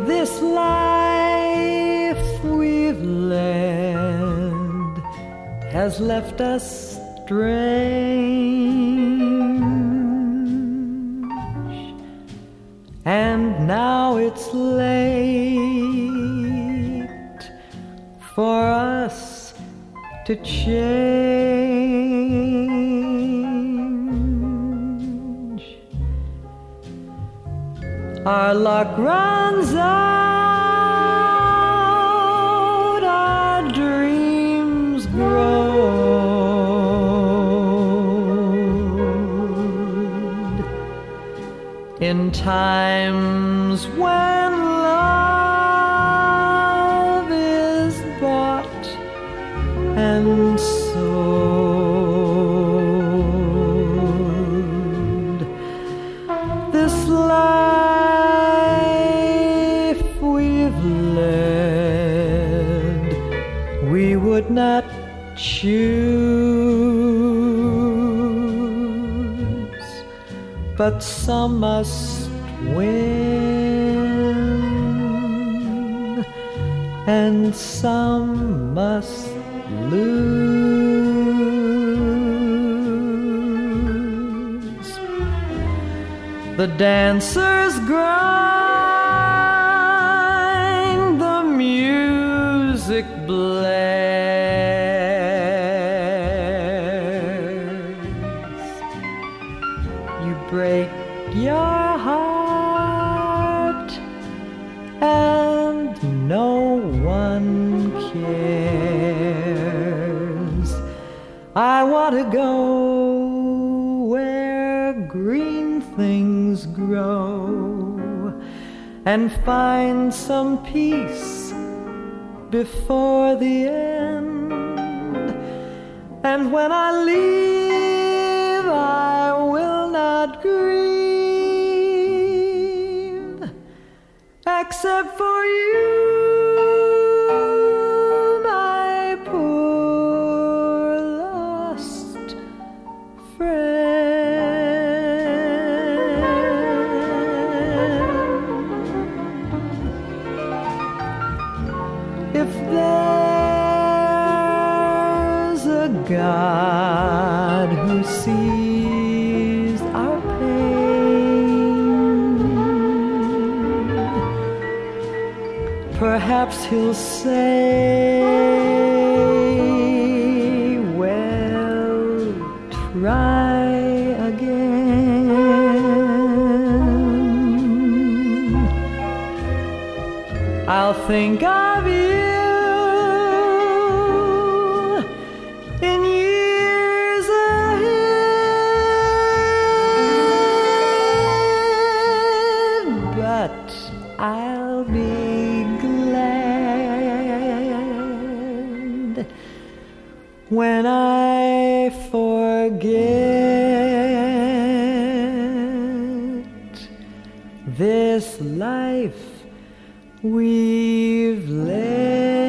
this life we've led has left us strange, and now it's late for us to change. Our luck runs out, our dreams grow old. In times when love is bought and sold, this life we've led we would not choose, but some must win and some must lose. The dancers grind, the music blares. You break your heart and no one cares. I want to go where green things grow and find some peace before the end. And when I leave, I will not grieve, except for you, my poor lost friend. If there's a God who sees our pain, perhaps he'll say, well, try again. I'll think of you in years ahead, but I'll be glad when I forget this life we've led.